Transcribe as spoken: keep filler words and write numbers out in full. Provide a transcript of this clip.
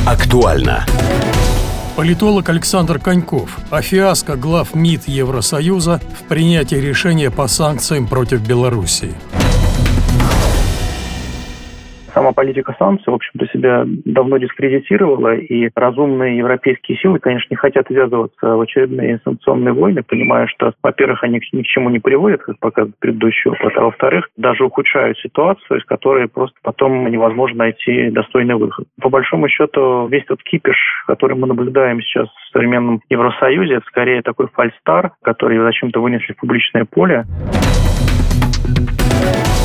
Актуально. Политолог Александр Коньков о фиаско глав МИД Евросоюза в принятии решения по санкциям против Белоруссии. Сама политика санкций, в общем-то, себя давно дискредитировала, и разумные европейские силы, конечно, не хотят ввязываться в очередные санкционные войны, понимая, что, во-первых, они ни к чему не приводят, как показывает предыдущий опыт, а во-вторых, даже ухудшают ситуацию, из которой просто потом невозможно найти достойный выход. По большому счету, весь тот кипиш, который мы наблюдаем сейчас в современном Евросоюзе, это скорее такой фальстарт, который зачем-то вынесли в публичное поле.